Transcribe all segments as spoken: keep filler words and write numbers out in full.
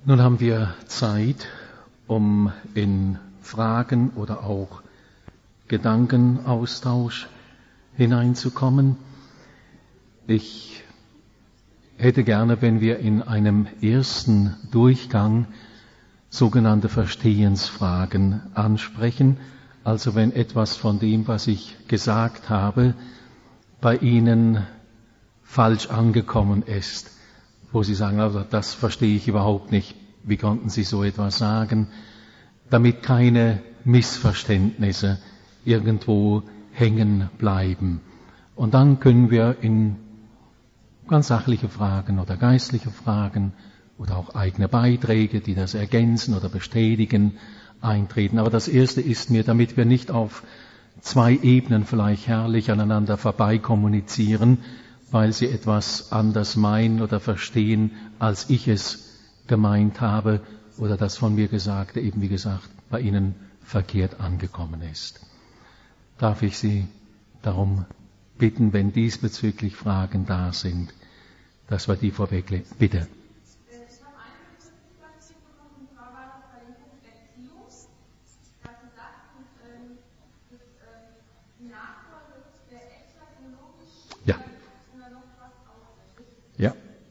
Nun haben wir Zeit, um in Fragen oder auch Gedankenaustausch hineinzukommen. Ich hätte gerne, wenn wir in einem ersten Durchgang sogenannte Verstehensfragen ansprechen, also wenn etwas von dem, was ich gesagt habe, bei Ihnen falsch angekommen ist, wo Sie sagen, also das verstehe ich überhaupt nicht, wie konnten Sie so etwas sagen, damit keine Missverständnisse irgendwo hängen bleiben. Und dann können wir in ganz sachliche Fragen oder geistliche Fragen oder auch eigene Beiträge, die das ergänzen oder bestätigen, eintreten. Aber das Erste ist mir, damit wir nicht auf zwei Ebenen vielleicht herrlich aneinander vorbei kommunizieren, weil Sie etwas anders meinen oder verstehen, als ich es gemeint habe oder das von mir Gesagte eben, wie gesagt, bei Ihnen verkehrt angekommen ist. Darf ich Sie darum bitten, wenn diesbezüglich Fragen da sind, dass wir die vorweglegen. Bitte. Ich habe eine Rückfrage bekommen, und zwar war das bei dem Punkt Erziehung. Ich habe gesagt, dass die Nachfolge der eskatologisch Ja. oder noch was ausrichtet. Ja.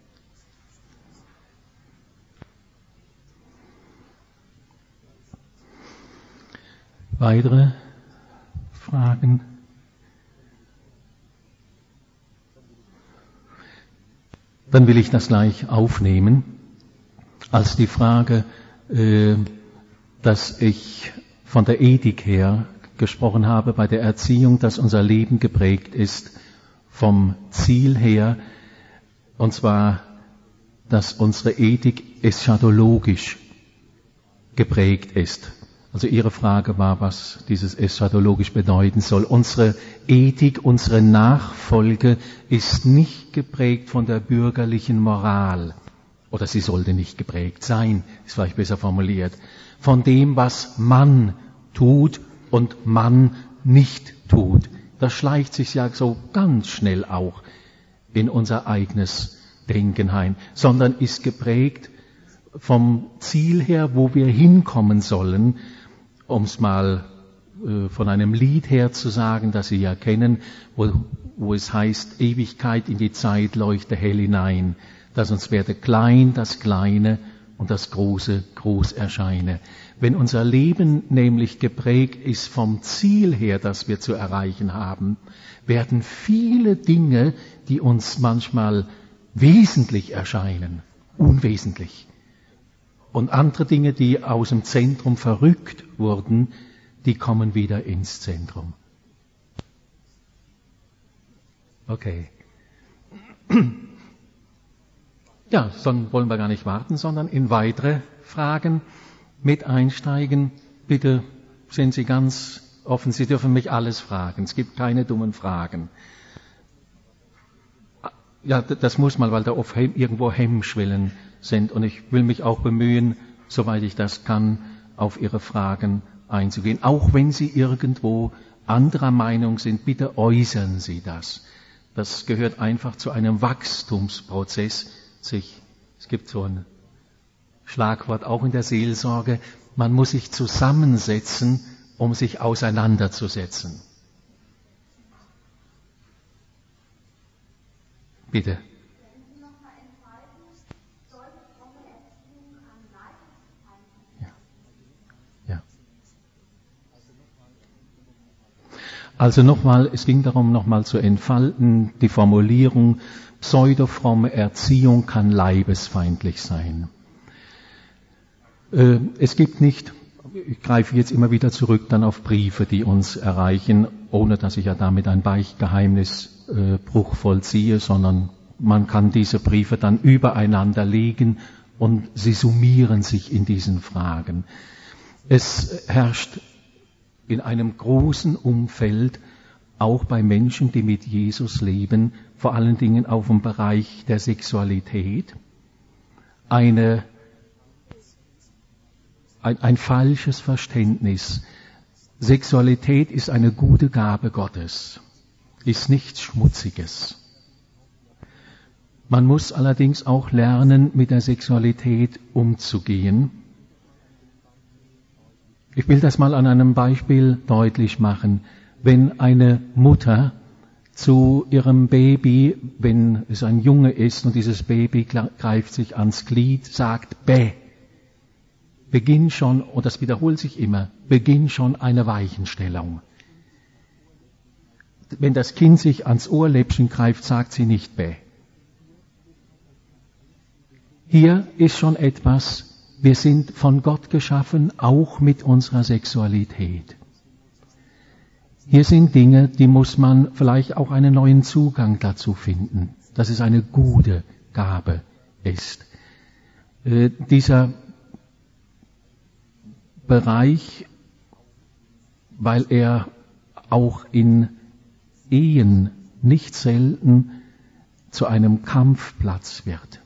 Weitere Fragen? Dann will ich das gleich aufnehmen als die Frage, äh, dass ich von der Ethik her gesprochen habe bei der Erziehung, dass unser Leben geprägt ist vom Ziel her, und zwar, dass unsere Ethik eschatologisch geprägt ist. Also Ihre Frage war, was dieses eschatologisch bedeuten soll. Unsere Ethik, unsere Nachfolge ist nicht geprägt von der bürgerlichen Moral. Oder sie sollte nicht geprägt sein, ist vielleicht besser formuliert. Von dem, was man tut und man nicht tut. Das schleicht sich ja so ganz schnell auch in unser eigenes Denken ein. Sondern ist geprägt vom Ziel her, wo wir hinkommen sollen, um es mal äh, von einem Lied her zu sagen, das Sie ja kennen, wo, wo es heißt, Ewigkeit in die Zeit leuchte hell hinein, dass uns werde klein das Kleine und das Große groß erscheine. Wenn unser Leben nämlich geprägt ist vom Ziel her, das wir zu erreichen haben, werden viele Dinge, die uns manchmal wesentlich erscheinen, unwesentlich. Und andere Dinge, die aus dem Zentrum verrückt wurden, die kommen wieder ins Zentrum. Okay. Ja, dann wollen wir gar nicht warten, sondern in weitere Fragen mit einsteigen. Bitte sind Sie ganz offen, Sie dürfen mich alles fragen. Es gibt keine dummen Fragen. Ja, das muss mal, weil da oft irgendwo Hemmschwellen sind. Und ich will mich auch bemühen, soweit ich das kann, auf Ihre Fragen einzugehen. Auch wenn Sie irgendwo anderer Meinung sind, bitte äußern Sie das. Das gehört einfach zu einem Wachstumsprozess. Sich, es gibt so ein Schlagwort auch in der Seelsorge, man muss sich zusammensetzen, um sich auseinanderzusetzen. Bitte. Also nochmal, es ging darum, nochmal zu entfalten, die Formulierung, pseudofromme Erziehung kann leibesfeindlich sein. Äh, es gibt nicht, ich greife jetzt immer wieder zurück dann auf Briefe, die uns erreichen, ohne dass ich ja damit ein Beichtgeheimnisbruch äh, vollziehe, sondern man kann diese Briefe dann übereinander legen und sie summieren sich in diesen Fragen. Es herrscht in einem großen Umfeld, auch bei Menschen, die mit Jesus leben, vor allen Dingen auf dem Bereich der Sexualität, eine, ein, ein falsches Verständnis. Sexualität ist eine gute Gabe Gottes, ist nichts Schmutziges. Man muss allerdings auch lernen, mit der Sexualität umzugehen. Ich will das mal an einem Beispiel deutlich machen. Wenn eine Mutter zu ihrem Baby, wenn es ein Junge ist und dieses Baby greift sich ans Glied, sagt Bäh, beginn schon, und das wiederholt sich immer, beginn schon eine Weichenstellung. Wenn das Kind sich ans Ohrläppchen greift, sagt sie nicht Bäh. Hier ist schon etwas, wir sind von Gott geschaffen, auch mit unserer Sexualität. Hier sind Dinge, die muss man vielleicht auch einen neuen Zugang dazu finden, dass es eine gute Gabe ist. Äh, dieser Bereich, weil er auch in Ehen nicht selten zu einem Kampfplatz wird.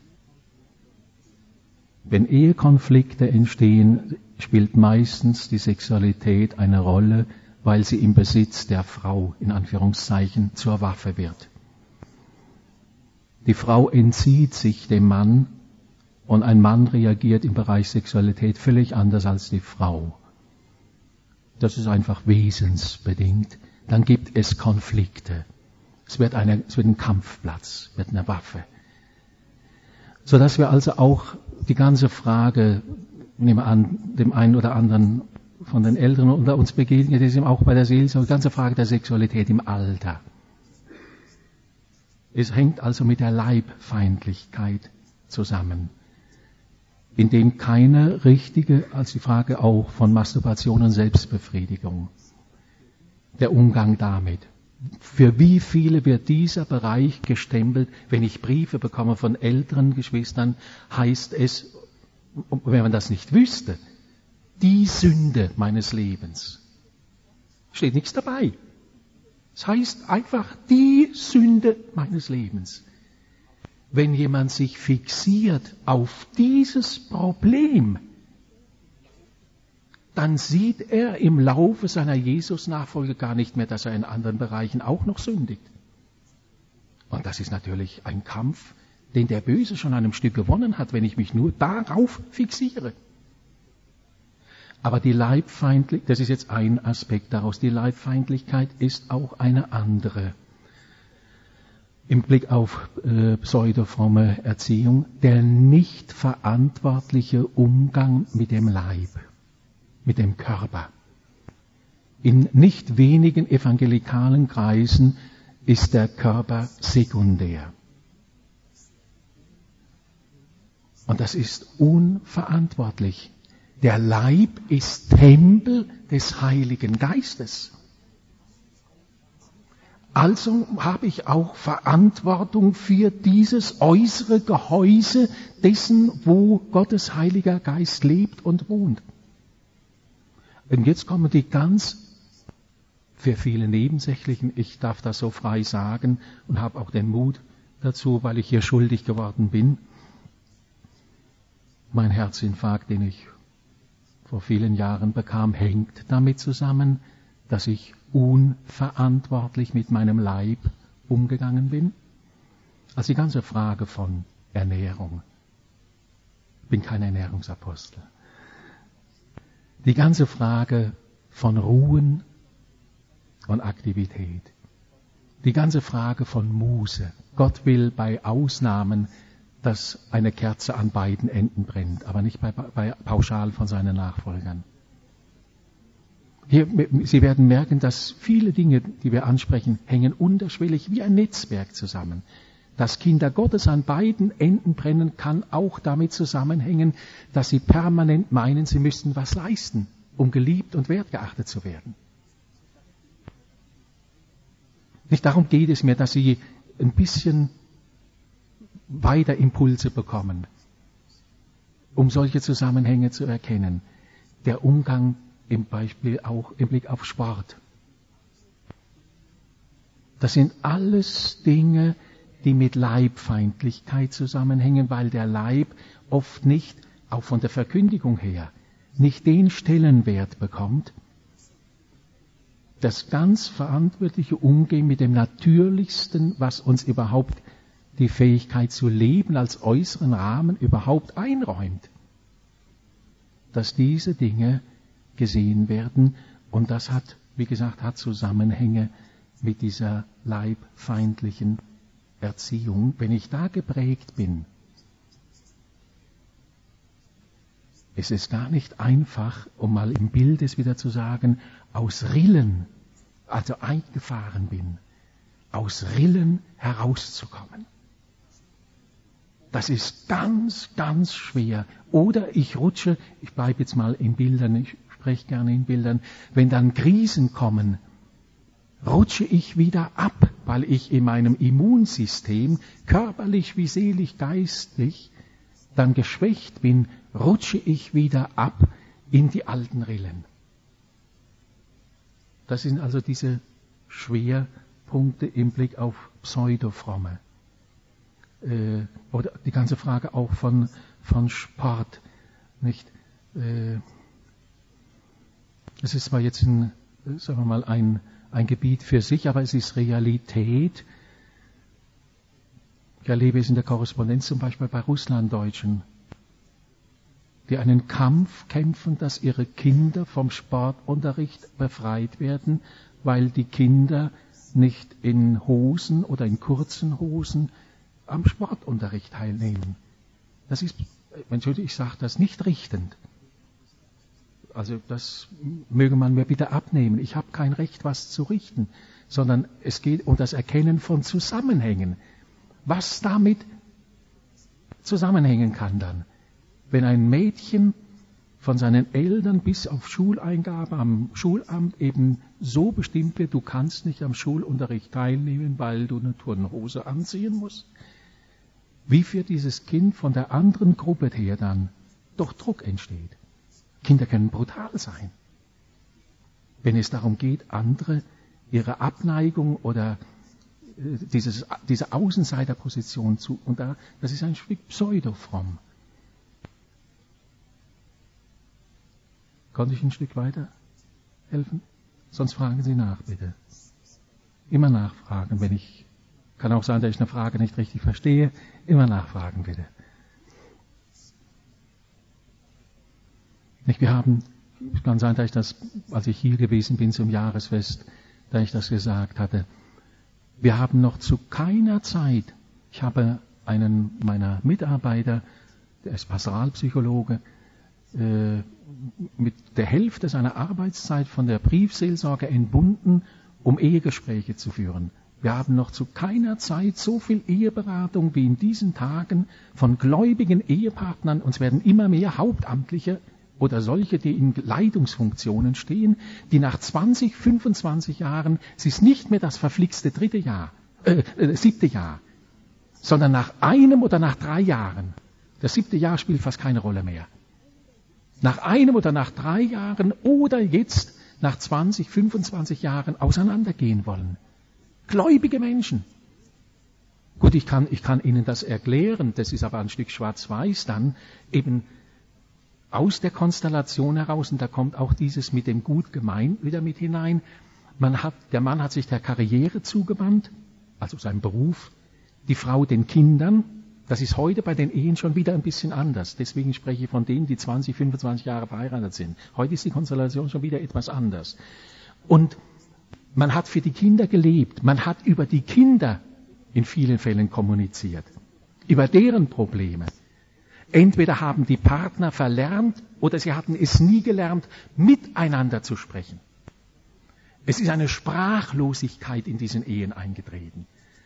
Wenn Ehekonflikte entstehen, spielt meistens die Sexualität eine Rolle, weil sie im Besitz der Frau, in Anführungszeichen, zur Waffe wird. Die Frau entzieht sich dem Mann und ein Mann reagiert im Bereich Sexualität völlig anders als die Frau. Das ist einfach wesensbedingt. Dann gibt es Konflikte. Es wird, eine, es wird ein Kampfplatz, wird eine Waffe. Sodass wir also auch die ganze Frage, nehmen wir an, dem einen oder anderen von den Älteren unter uns begegnet, ist ihm auch bei der Seelsorge, die ganze Frage der Sexualität im Alter. Es hängt also mit der Leibfeindlichkeit zusammen, indem keine richtige, als die Frage auch von Masturbation und Selbstbefriedigung, der Umgang damit. Für wie viele wird dieser Bereich gestempelt? Wenn ich Briefe bekomme von älteren Geschwistern, heißt es, wenn man das nicht wüsste, die Sünde meines Lebens. Steht nichts dabei. Es heißt einfach die Sünde meines Lebens. Wenn jemand sich fixiert auf dieses Problem, dann sieht er im Laufe seiner Jesus-Nachfolge gar nicht mehr, dass er in anderen Bereichen auch noch sündigt. Und das ist natürlich ein Kampf, den der Böse schon an einem Stück gewonnen hat, wenn ich mich nur darauf fixiere. Aber die Leibfeindlichkeit, das ist jetzt ein Aspekt daraus, die Leibfeindlichkeit ist auch eine andere. Im Blick auf äh, pseudofromme Erziehung, der nicht verantwortliche Umgang mit dem Leib, mit dem Körper. In nicht wenigen evangelikalen Kreisen ist der Körper sekundär. Und das ist unverantwortlich. Der Leib ist Tempel des Heiligen Geistes. Also habe ich auch Verantwortung für dieses äußere Gehäuse dessen, wo Gottes Heiliger Geist lebt und wohnt. Und jetzt kommen die ganz, für viele nebensächlichen, ich darf das so frei sagen und habe auch den Mut dazu, weil ich hier schuldig geworden bin. Mein Herzinfarkt, den ich vor vielen Jahren bekam, hängt damit zusammen, dass ich unverantwortlich mit meinem Leib umgegangen bin. Also die ganze Frage von Ernährung. Ich bin kein Ernährungsapostel. Die ganze Frage von Ruhen und Aktivität. Die ganze Frage von Muße. Gott will bei Ausnahmen, dass eine Kerze an beiden Enden brennt, aber nicht bei, bei pauschal von seinen Nachfolgern. Hier, Sie werden merken, dass viele Dinge, die wir ansprechen, hängen unterschwellig wie ein Netzwerk zusammen. Dass Kinder Gottes an beiden Enden brennen, kann auch damit zusammenhängen, dass sie permanent meinen, sie müssten was leisten, um geliebt und wertgeachtet zu werden. Nicht darum geht es mir, dass sie ein bisschen weiter Impulse bekommen, um solche Zusammenhänge zu erkennen. Der Umgang im Beispiel auch im Blick auf Sport. Das sind alles Dinge, die mit Leibfeindlichkeit zusammenhängen, weil der Leib oft nicht, auch von der Verkündigung her, nicht den Stellenwert bekommt, das ganz verantwortliche Umgehen mit dem Natürlichsten, was uns überhaupt die Fähigkeit zu leben als äußeren Rahmen überhaupt einräumt, dass diese Dinge gesehen werden. Und das hat, wie gesagt, hat Zusammenhänge mit dieser leibfeindlichen Erziehung. Wenn ich da geprägt bin, es ist gar nicht einfach, um mal im Bild es wieder zu sagen, aus Rillen, also eingefahren bin, aus Rillen herauszukommen. Das ist ganz, ganz schwer. Oder ich rutsche, ich bleibe jetzt mal in Bildern, ich spreche gerne in Bildern, wenn dann Krisen kommen, rutsche ich wieder ab, weil ich in meinem Immunsystem, körperlich wie seelisch, geistig, dann geschwächt bin, rutsche ich wieder ab in die alten Rillen. Das sind also diese Schwerpunkte im Blick auf Pseudofromme. Äh, oder die ganze Frage auch von, von Sport. Nicht? Äh, es ist zwar jetzt ein, sagen wir mal, ein, ein Gebiet für sich, aber es ist Realität. Ich erlebe es in der Korrespondenz zum Beispiel bei Russlanddeutschen, die einen Kampf kämpfen, dass ihre Kinder vom Sportunterricht befreit werden, weil die Kinder nicht in Hosen oder in kurzen Hosen am Sportunterricht teilnehmen. Das ist, Entschuldigung, ich sage das nicht richtend. Also das möge man mir bitte abnehmen. Ich habe kein Recht, was zu richten, sondern es geht um das Erkennen von Zusammenhängen. Was damit zusammenhängen kann dann, wenn ein Mädchen von seinen Eltern bis auf Schuleingabe am Schulamt eben so bestimmt wird, du kannst nicht am Schulunterricht teilnehmen, weil du eine Turnhose anziehen musst, wie für dieses Kind von der anderen Gruppe her dann doch Druck entsteht. Kinder können brutal sein, wenn es darum geht, andere ihre Abneigung oder Dieses, diese Außenseiterposition zu, und da, das ist ein Stück pseudofromm. Konnte ich ein Stück weiter helfen? Sonst fragen Sie nach, bitte. Immer nachfragen, wenn ich, kann auch sein, dass ich eine Frage nicht richtig verstehe, immer nachfragen, bitte. Nicht, wir haben, es kann sein, dass ich das, als ich hier gewesen bin zum Jahresfest, da ich das gesagt hatte, wir haben noch zu keiner Zeit, ich habe einen meiner Mitarbeiter, der ist Pastoralpsychologe, äh, mit der Hälfte seiner Arbeitszeit von der Briefseelsorge entbunden, um Ehegespräche zu führen. Wir haben noch zu keiner Zeit so viel Eheberatung wie in diesen Tagen von gläubigen Ehepartnern. Uns werden immer mehr Hauptamtliche oder solche, die in Leitungsfunktionen stehen, die nach zwanzig, fünfundzwanzig Jahren, es ist nicht mehr das verflixte dritte Jahr, äh, äh, siebte Jahr, sondern nach einem oder nach drei Jahren, das siebte Jahr spielt fast keine Rolle mehr, nach einem oder nach drei Jahren oder jetzt nach zwanzig, fünfundzwanzig Jahren auseinandergehen wollen. Gläubige Menschen. Gut, ich kann, ich kann Ihnen das erklären, das ist aber ein Stück schwarz-weiß dann, eben aus der Konstellation heraus, und da kommt auch dieses mit dem Gut gemeint wieder mit hinein. Man hat, der Mann hat sich der Karriere zugewandt, also seinem Beruf, die Frau den Kindern. Das ist heute bei den Ehen schon wieder ein bisschen anders. Deswegen spreche ich von denen, die zwanzig, fünfundzwanzig Jahre verheiratet sind. Heute ist die Konstellation schon wieder etwas anders. Und man hat für die Kinder gelebt. Man hat über die Kinder in vielen Fällen kommuniziert. Über deren Probleme. Entweder haben die Partner verlernt oder sie hatten es nie gelernt, miteinander zu sprechen. Es ist eine Sprachlosigkeit in diesen Ehen eingetreten.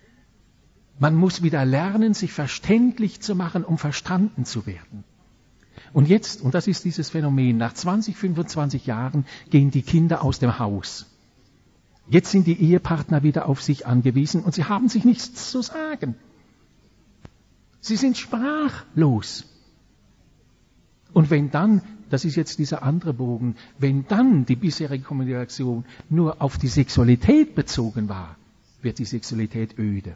Man muss wieder lernen, sich verständlich zu machen, um verstanden zu werden. Und jetzt, und das ist dieses Phänomen, nach zwanzig, fünfundzwanzig Jahren gehen die Kinder aus dem Haus. Jetzt sind die Ehepartner wieder auf sich angewiesen und sie haben sich nichts zu sagen. Sie sind sprachlos. Und wenn dann, das ist jetzt dieser andere Bogen, wenn dann die bisherige Kommunikation nur auf die Sexualität bezogen war, wird die Sexualität öde.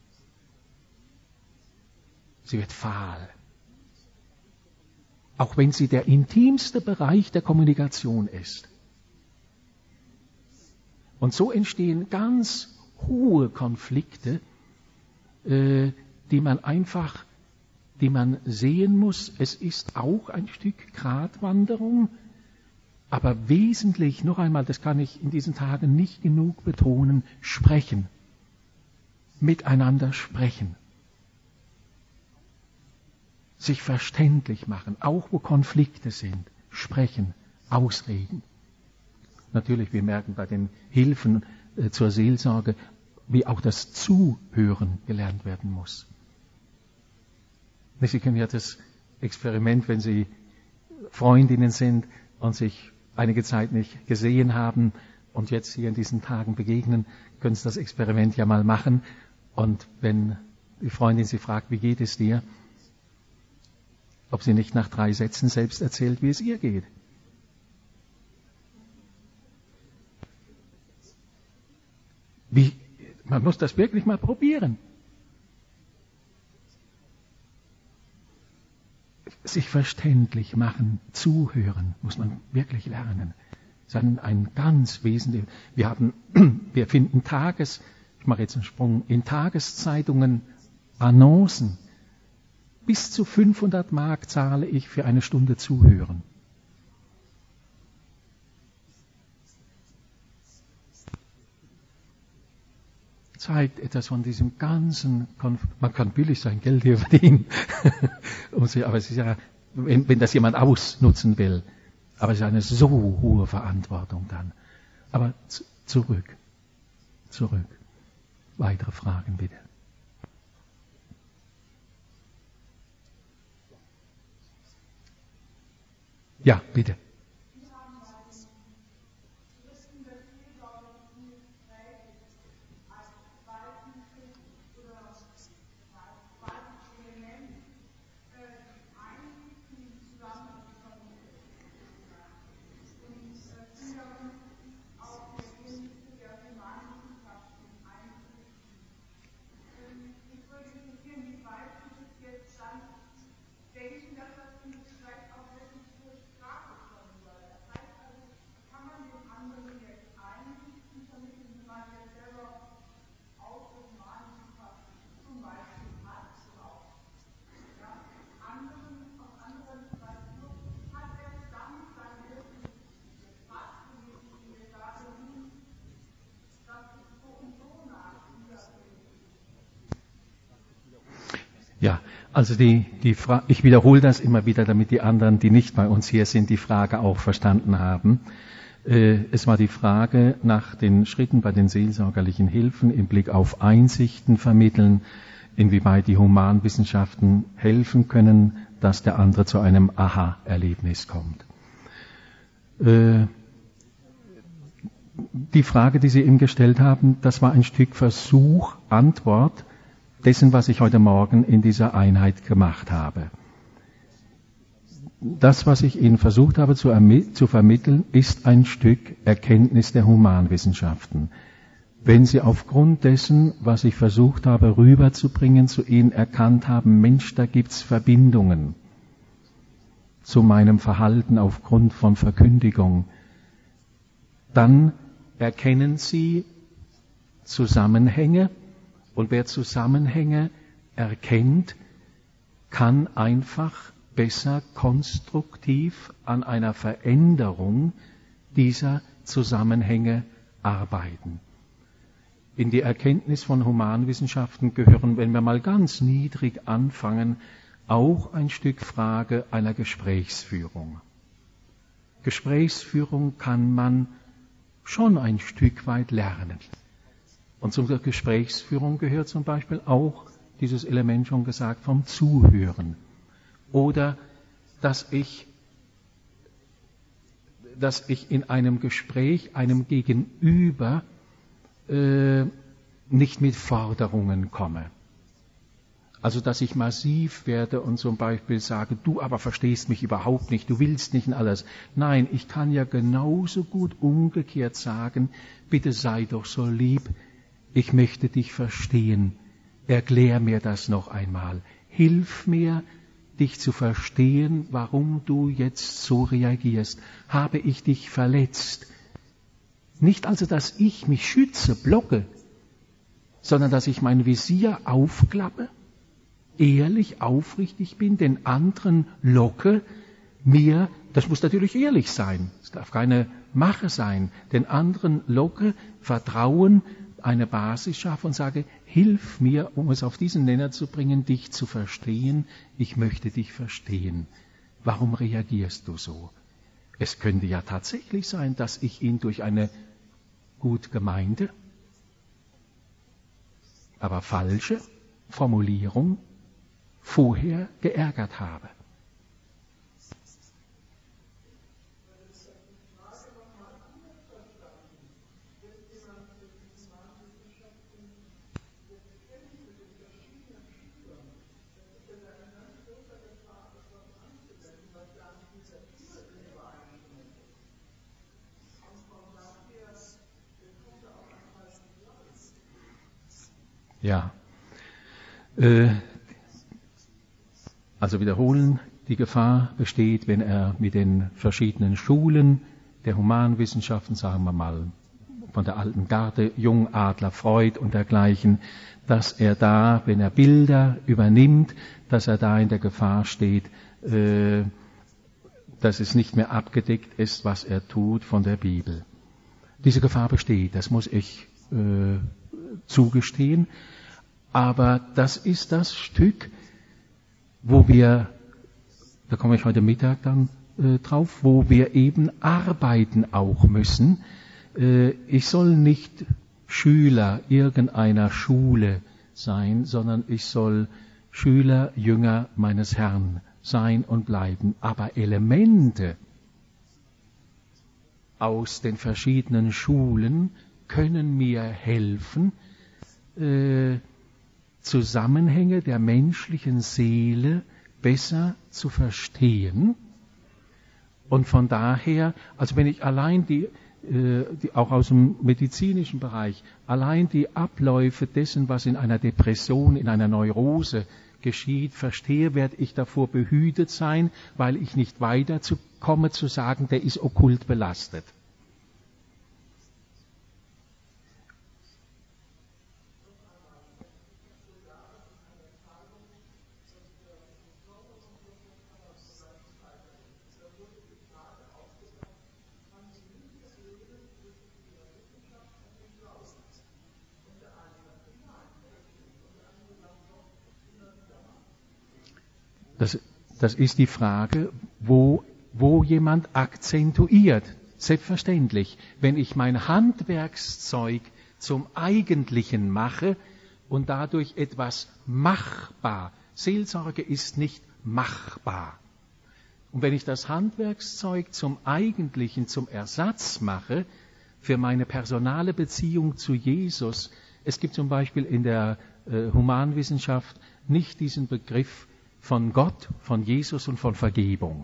Sie wird fahl. Auch wenn sie der intimste Bereich der Kommunikation ist. Und so entstehen ganz hohe Konflikte, äh, die man einfach, die man sehen muss. Es ist auch ein Stück Gratwanderung, aber wesentlich, noch einmal, das kann ich in diesen Tagen nicht genug betonen, sprechen. Miteinander sprechen. Sich verständlich machen, auch wo Konflikte sind. Sprechen, ausreden. Natürlich, wir merken bei den Hilfen äh, zur Seelsorge, wie auch das Zuhören gelernt werden muss. Sie kennen ja das Experiment, wenn Sie Freundinnen sind und sich einige Zeit nicht gesehen haben und jetzt hier in diesen Tagen begegnen, können Sie das Experiment ja mal machen. Und wenn die Freundin Sie fragt, wie geht es dir, ob sie nicht nach drei Sätzen selbst erzählt, wie es ihr geht. Wie, man muss das wirklich mal probieren. Sich verständlich machen, zuhören, muss man wirklich lernen. Das ist ein ganz wesentliches. Wir haben, wir finden Tages, ich mache jetzt einen Sprung, in Tageszeitungen Annoncen. Bis zu fünfhundert Mark zahle ich für eine Stunde Zuhören. Zeigt etwas von diesem ganzen Konf- Man kann billig sein Geld hier verdienen. Aber es ist ja, wenn, wenn das jemand ausnutzen will, aber es ist eine so hohe Verantwortung dann. Aber z- zurück, zurück. Weitere Fragen bitte. Ja, bitte. Ja, also die, die Fra- ich wiederhole das immer wieder, damit die anderen, die nicht bei uns hier sind, die Frage auch verstanden haben. Äh, es war die Frage nach den Schritten bei den seelsorgerlichen Hilfen im Blick auf Einsichten vermitteln, inwieweit die Humanwissenschaften helfen können, dass der andere zu einem Aha-Erlebnis kommt. Äh, die Frage, die Sie eben gestellt haben, das war ein Stück Versuch, Antwort dessen, was ich heute Morgen in dieser Einheit gemacht habe. Das, was ich Ihnen versucht habe zu, ermi- zu vermitteln, ist ein Stück Erkenntnis der Humanwissenschaften. Wenn Sie aufgrund dessen, was ich versucht habe rüberzubringen, zu Ihnen erkannt haben, Mensch, da gibt's Verbindungen zu meinem Verhalten aufgrund von Verkündigung, dann erkennen Sie Zusammenhänge. Und wer Zusammenhänge erkennt, kann einfach besser konstruktiv an einer Veränderung dieser Zusammenhänge arbeiten. In die Erkenntnis von Humanwissenschaften gehören, wenn wir mal ganz niedrig anfangen, auch ein Stück Frage einer Gesprächsführung. Gesprächsführung kann man schon ein Stück weit lernen. Und zur Gesprächsführung gehört zum Beispiel auch dieses Element schon gesagt vom Zuhören. Oder dass ich, dass ich in einem Gespräch einem Gegenüber äh, nicht mit Forderungen komme. Also dass ich massiv werde und zum Beispiel sage, du aber verstehst mich überhaupt nicht, du willst nicht in alles. Nein, ich kann ja genauso gut umgekehrt sagen, bitte sei doch so lieb, ich möchte dich verstehen. Erklär mir das noch einmal. Hilf mir, dich zu verstehen, warum du jetzt so reagierst. Habe ich dich verletzt? Nicht also, dass ich mich schütze, blocke, sondern dass ich mein Visier aufklappe ehrlich, aufrichtig bin, den anderen locke, mir, das muss natürlich ehrlich sein, es darf keine Mache sein, den anderen locke, Vertrauen, eine Basis schaffe und sage, hilf mir, um es auf diesen Nenner zu bringen, dich zu verstehen, ich möchte dich verstehen. Warum reagierst du so? Es könnte ja tatsächlich sein, dass ich ihn durch eine gut gemeinte, aber falsche Formulierung vorher geärgert habe. Ja, äh, also wiederholen, die Gefahr besteht, wenn er mit den verschiedenen Schulen der Humanwissenschaften, sagen wir mal, von der alten Garde, Jung, Adler, Freud und dergleichen, dass er da, wenn er Bilder übernimmt, dass er da in der Gefahr steht, äh, dass es nicht mehr abgedeckt ist, was er tut von der Bibel. Diese Gefahr besteht, das muss ich äh, zugestehen, aber das ist das Stück, wo wir, da komme ich heute Mittag dann äh, drauf, wo wir eben arbeiten auch müssen. Äh, ich soll nicht Schüler irgendeiner Schule sein, sondern ich soll Schüler, Jünger meines Herrn sein und bleiben. Aber Elemente aus den verschiedenen Schulen können mir helfen, äh, Zusammenhänge der menschlichen Seele besser zu verstehen. Und von daher, also wenn ich allein die, äh, die, auch aus dem medizinischen Bereich, allein die Abläufe dessen, was in einer Depression, in einer Neurose geschieht, verstehe, werde ich davor behütet sein, weil ich nicht weiterkomme zu sagen, der ist okkult belastet. Das, das ist die Frage, wo, wo jemand akzentuiert. Selbstverständlich, wenn ich mein Handwerkszeug zum Eigentlichen mache und dadurch etwas machbar. Seelsorge ist nicht machbar. Und wenn ich das Handwerkszeug zum Eigentlichen, zum Ersatz mache für meine personale Beziehung zu Jesus, es gibt zum Beispiel in der äh, Humanwissenschaft nicht diesen Begriff von Gott, von Jesus und von Vergebung.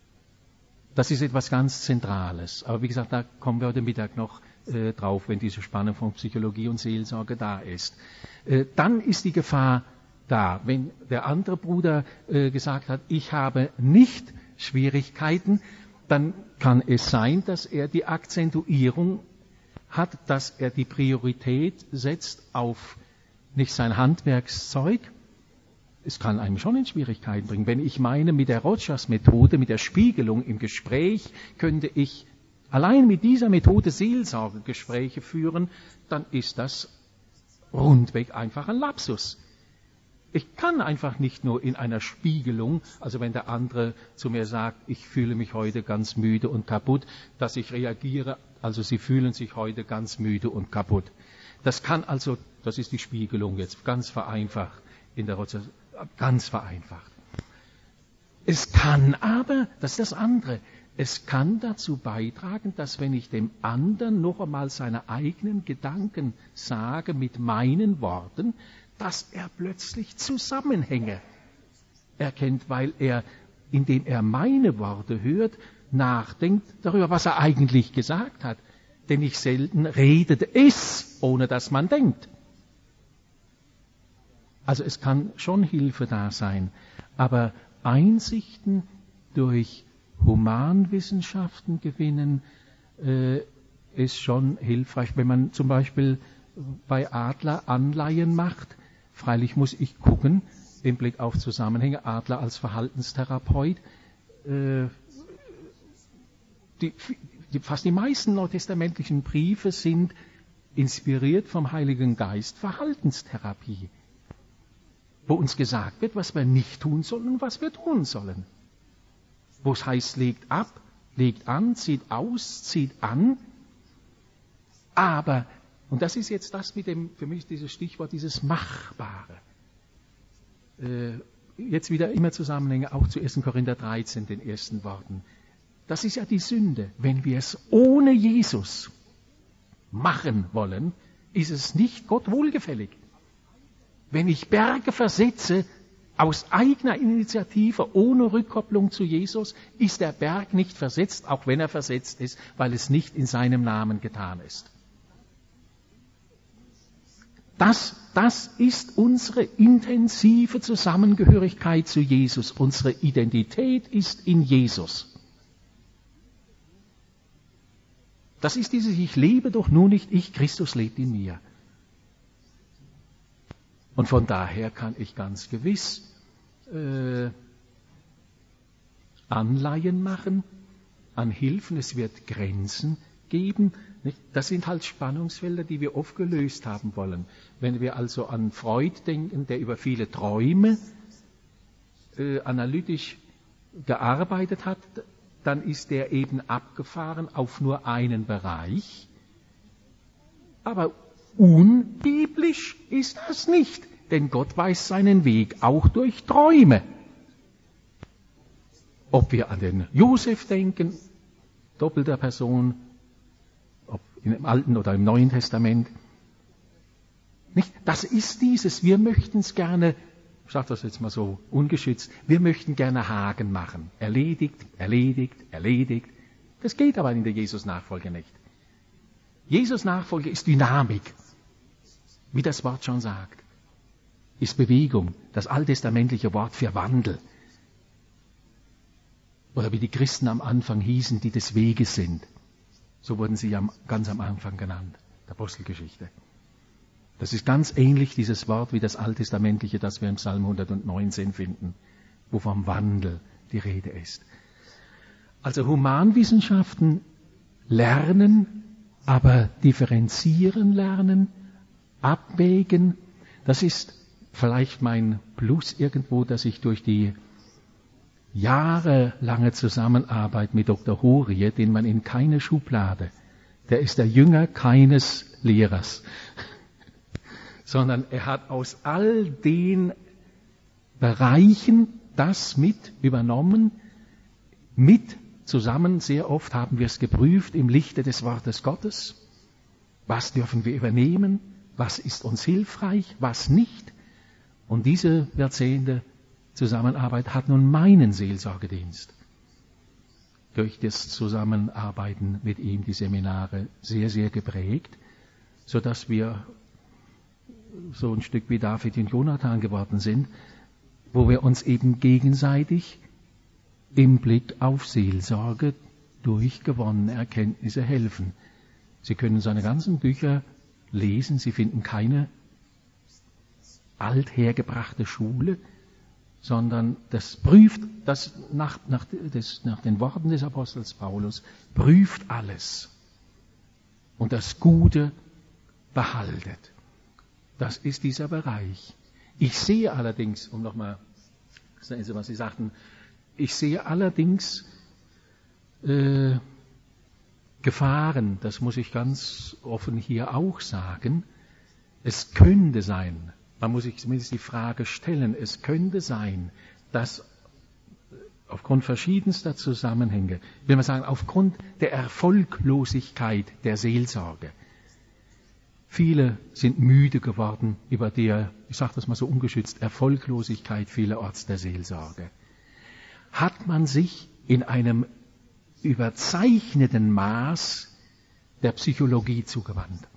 Das ist etwas ganz Zentrales. Aber wie gesagt, da kommen wir heute Mittag noch äh, drauf, wenn diese Spannung von Psychologie und Seelsorge da ist. Äh, dann ist die Gefahr da, wenn der andere Bruder äh, gesagt hat, ich habe nicht Schwierigkeiten, dann kann es sein, dass er die Akzentuierung hat, dass er die Priorität setzt auf nicht sein Handwerkszeug. Es kann einem schon in Schwierigkeiten bringen. Wenn ich meine, mit der Rogers-Methode, mit der Spiegelung im Gespräch, könnte ich allein mit dieser Methode Seelsorgegespräche führen, dann ist das rundweg einfach ein Lapsus. Ich kann einfach nicht nur in einer Spiegelung, also wenn der andere zu mir sagt, ich fühle mich heute ganz müde und kaputt, dass ich reagiere, also Sie fühlen sich heute ganz müde und kaputt. Das kann also, das ist die Spiegelung jetzt, ganz vereinfacht in der Rogers, ganz vereinfacht. Es kann aber, das ist das andere, es kann dazu beitragen, dass wenn ich dem anderen noch einmal seine eigenen Gedanken sage mit meinen Worten, dass er plötzlich Zusammenhänge erkennt, weil er, indem er meine Worte hört, nachdenkt darüber, was er eigentlich gesagt hat. Denn nicht selten redet es, ohne dass man denkt. Also es kann schon Hilfe da sein, aber Einsichten durch Humanwissenschaften gewinnen äh, ist schon hilfreich. Wenn man zum Beispiel bei Adler Anleihen macht, freilich muss ich gucken, im Blick auf Zusammenhänge, Adler als Verhaltenstherapeut. Äh, die, die, fast die meisten neutestamentlichen Briefe sind inspiriert vom Heiligen Geist, Verhaltenstherapie, wo uns gesagt wird, was wir nicht tun sollen und was wir tun sollen. Wo es heißt, legt ab, legt an, zieht aus, zieht an. Aber, und das ist jetzt das mit dem, für mich dieses Stichwort, dieses Machbare. Äh, jetzt wieder immer Zusammenhänge, auch zu ersten Korinther dreizehn, den ersten Worten. Das ist ja die Sünde. Wenn wir es ohne Jesus machen wollen, ist es nicht Gott wohlgefällig. Wenn ich Berge versetze, aus eigener Initiative, ohne Rückkopplung zu Jesus, ist der Berg nicht versetzt, auch wenn er versetzt ist, weil es nicht in seinem Namen getan ist. Das, das ist unsere intensive Zusammengehörigkeit zu Jesus. Unsere Identität ist in Jesus. Das ist dieses Ich lebe doch nur nicht ich, Christus lebt in mir. Und von daher kann ich ganz gewiss äh, Anleihen machen an Hilfen. Es wird Grenzen geben. Nicht? Das sind halt Spannungsfelder, die wir oft gelöst haben wollen. Wenn wir also an Freud denken, der über viele Träume äh, analytisch gearbeitet hat, dann ist der eben abgefahren auf nur einen Bereich. Aber unbiblisch ist das nicht, denn Gott weiß seinen Weg auch durch Träume. Ob wir an den Josef denken, doppelter Person, ob im Alten oder im Neuen Testament. Nicht? Das ist dieses, wir möchten es gerne, ich sage das jetzt mal so ungeschützt, wir möchten gerne Haken machen. Erledigt, erledigt, erledigt. Das geht aber in der Jesus-Nachfolge nicht. Jesus-Nachfolge ist Dynamik, wie das Wort schon sagt. Ist Bewegung, das alttestamentliche Wort für Wandel. Oder wie die Christen am Anfang hießen, die des Weges sind. So wurden sie ja ganz am Anfang genannt, der Apostelgeschichte. Das ist ganz ähnlich, dieses Wort, wie das alttestamentliche, das wir im Psalm hundertneunzehn finden, wo vom Wandel die Rede ist. Also Humanwissenschaften lernen, aber differenzieren lernen, abwägen, das ist vielleicht mein Plus irgendwo, dass ich durch die jahrelange Zusammenarbeit mit Doktor Horie, den man in keine Schublade, der ist der Jünger keines Lehrers, sondern er hat aus all den Bereichen das mit übernommen, mit zusammen, sehr oft haben wir es geprüft im Lichte des Wortes Gottes. Was dürfen wir übernehmen? Was ist uns hilfreich? Was nicht? Und diese Jahrzehnte Zusammenarbeit hat nun meinen Seelsorgedienst durch das Zusammenarbeiten mit ihm, die Seminare, sehr, sehr geprägt, sodass wir so ein Stück wie David und Jonathan geworden sind, wo wir uns eben gegenseitig im Blick auf Seelsorge durch gewonnene Erkenntnisse helfen. Sie können seine ganzen Bücher lesen, Sie finden keine althergebrachte Schule, sondern das prüft, das nach, nach, das, nach den Worten des Apostels Paulus, prüft alles und das Gute behaltet. Das ist dieser Bereich. Ich sehe allerdings, um nochmal, was Sie sagten, ich sehe allerdings äh, Gefahren, das muss ich ganz offen hier auch sagen. Es könnte sein, man muss sich zumindest die Frage stellen, es könnte sein, dass aufgrund verschiedenster Zusammenhänge, will man sagen, aufgrund der Erfolglosigkeit der Seelsorge, viele sind müde geworden über die, ich sage das mal so ungeschützt, Erfolglosigkeit vielerorts der Seelsorge. Hat man sich in einem überzeichneten Maß der Psychologie zugewandt.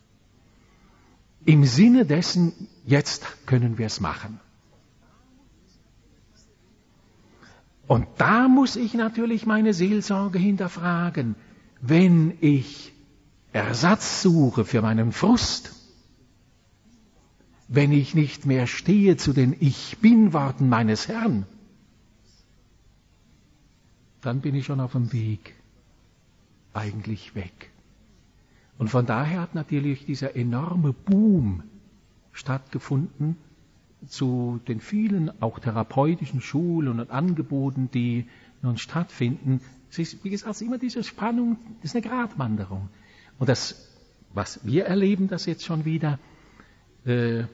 Im Sinne dessen, jetzt können wir es machen. Und da muss ich natürlich meine Seelsorge hinterfragen. Wenn ich Ersatz suche für meinen Frust, wenn ich nicht mehr stehe zu den Ich-Bin-Worten meines Herrn, dann bin ich schon auf dem Weg eigentlich weg. Und von daher hat natürlich dieser enorme Boom stattgefunden zu den vielen auch therapeutischen Schulen und Angeboten, die nun stattfinden. Es ist, wie gesagt, immer diese Spannung, das ist eine Gratwanderung. Und das, was wir erleben, das jetzt schon wieder, äh,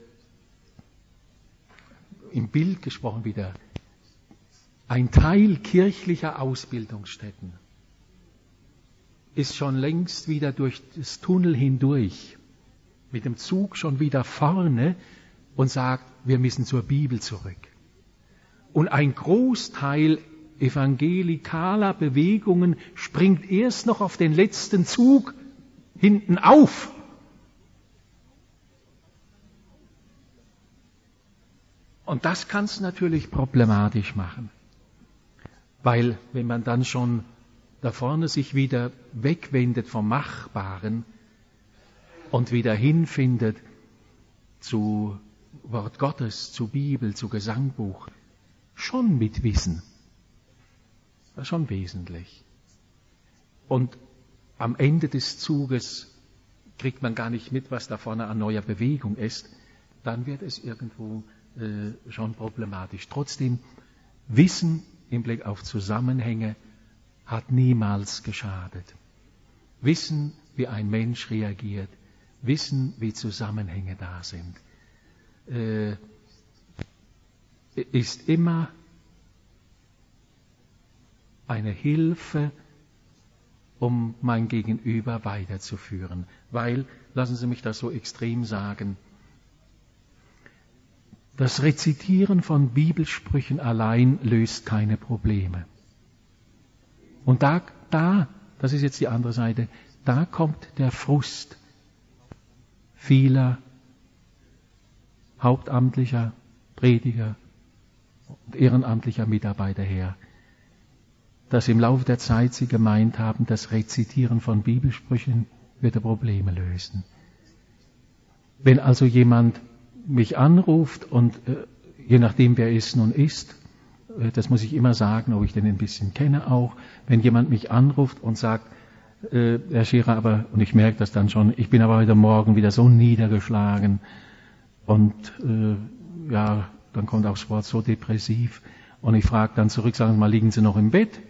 im Bild gesprochen wieder, ein Teil kirchlicher Ausbildungsstätten ist schon längst wieder durch das Tunnel hindurch, mit dem Zug schon wieder vorne und sagt, wir müssen zur Bibel zurück. Und ein Großteil evangelikaler Bewegungen springt erst noch auf den letzten Zug hinten auf. Und das kann es natürlich problematisch machen. Weil wenn man dann schon da vorne sich wieder wegwendet vom Machbaren und wieder hinfindet zu Wort Gottes, zu Bibel, zu Gesangbuch, schon mit Wissen. Das ist schon wesentlich. Und am Ende des Zuges kriegt man gar nicht mit, was da vorne an neuer Bewegung ist. Dann wird es irgendwo äh, schon problematisch. Trotzdem, Wissen im Blick auf Zusammenhänge hat niemals geschadet. Wissen, wie ein Mensch reagiert, wissen, wie Zusammenhänge da sind, äh, ist immer eine Hilfe, um mein Gegenüber weiterzuführen. Weil, lassen Sie mich das so extrem sagen, das Rezitieren von Bibelsprüchen allein löst keine Probleme. Und da, da, das ist jetzt die andere Seite, da kommt der Frust vieler hauptamtlicher Prediger und ehrenamtlicher Mitarbeiter her, dass im Laufe der Zeit sie gemeint haben, das Rezitieren von Bibelsprüchen würde Probleme lösen. Wenn also jemand mich anruft und äh, je nachdem wer es nun ist, äh, das muss ich immer sagen, ob ich den ein bisschen kenne auch, wenn jemand mich anruft und sagt, äh, Herr Scherer, aber, und ich merke das dann schon, ich bin aber heute Morgen wieder so niedergeschlagen und äh, ja, dann kommt auch das Wort so depressiv und ich frage dann zurück, sagen Sie mal, liegen Sie noch im Bett?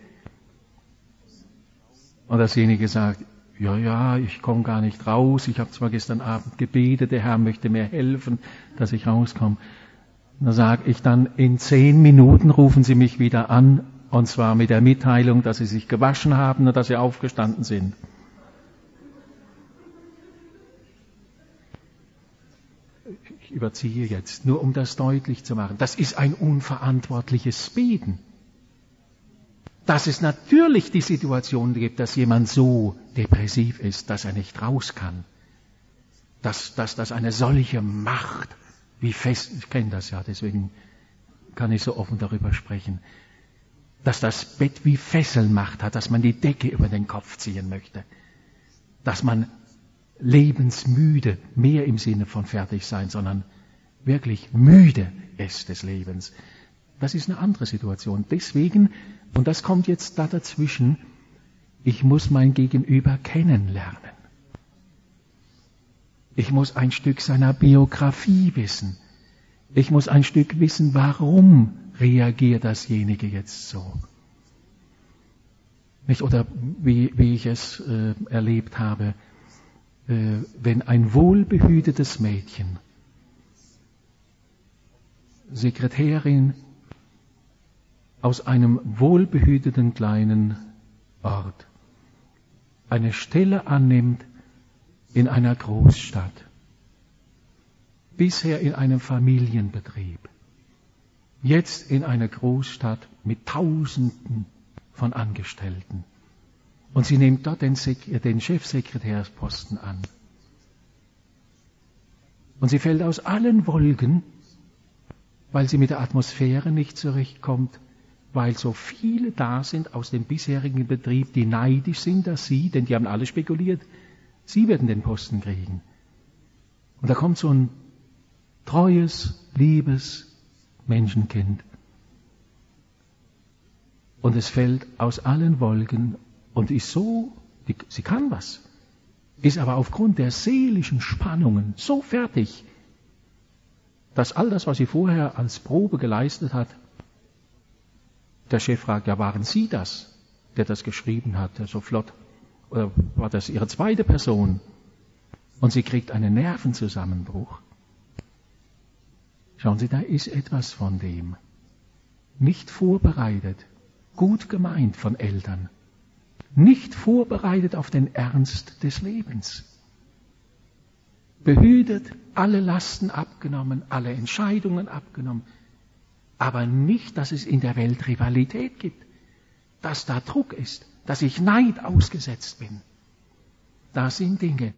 Und dasjenige sagt, ja, ja, ich komme gar nicht raus, ich habe zwar gestern Abend gebetet, der Herr möchte mir helfen, dass ich rauskomme. Da sage ich dann, in zehn Minuten rufen Sie mich wieder an, und zwar mit der Mitteilung, dass Sie sich gewaschen haben und dass Sie aufgestanden sind. Ich überziehe jetzt, nur um das deutlich zu machen. Das ist ein unverantwortliches Beten. Dass es natürlich die Situation gibt, dass jemand so depressiv ist, dass er nicht raus kann. Dass das dass eine solche Macht, wie fest, ich kenne das ja, deswegen kann ich so offen darüber sprechen, dass das Bett wie Fesselmacht hat, dass man die Decke über den Kopf ziehen möchte. Dass man lebensmüde, mehr im Sinne von fertig sein, sondern wirklich müde ist des Lebens. Das ist eine andere Situation. Deswegen, und das kommt jetzt da dazwischen, ich muss mein Gegenüber kennenlernen. Ich muss ein Stück seiner Biografie wissen. Ich muss ein Stück wissen, warum reagiert dasjenige jetzt so. Nicht, oder wie, wie ich es äh, erlebt habe, äh, wenn ein wohlbehütetes Mädchen, Sekretärin aus einem wohlbehüteten kleinen Ort, eine Stelle annimmt in einer Großstadt, bisher in einem Familienbetrieb, jetzt in einer Großstadt mit Tausenden von Angestellten. Und sie nimmt dort den, Sek- den Chefsekretärsposten an. Und sie fällt aus allen Wolken, weil sie mit der Atmosphäre nicht zurechtkommt, weil so viele da sind aus dem bisherigen Betrieb, die neidisch sind, dass sie, denn die haben alle spekuliert, sie werden den Posten kriegen. Und da kommt so ein treues, liebes Menschenkind. Und es fällt aus allen Wolken und ist so, die, sie kann was, ist aber aufgrund der seelischen Spannungen so fertig, dass all das, was sie vorher als Probe geleistet hat, der Chef fragt, ja, waren Sie das, der das geschrieben hat, so flott? Oder war das Ihre zweite Person? Und sie kriegt einen Nervenzusammenbruch. Schauen Sie, da ist etwas von dem. Nicht vorbereitet, gut gemeint von Eltern. Nicht vorbereitet auf den Ernst des Lebens. Behütet, alle Lasten abgenommen, alle Entscheidungen abgenommen. Aber nicht, dass es in der Welt Rivalität gibt, dass da Druck ist, dass ich Neid ausgesetzt bin. Das sind Dinge.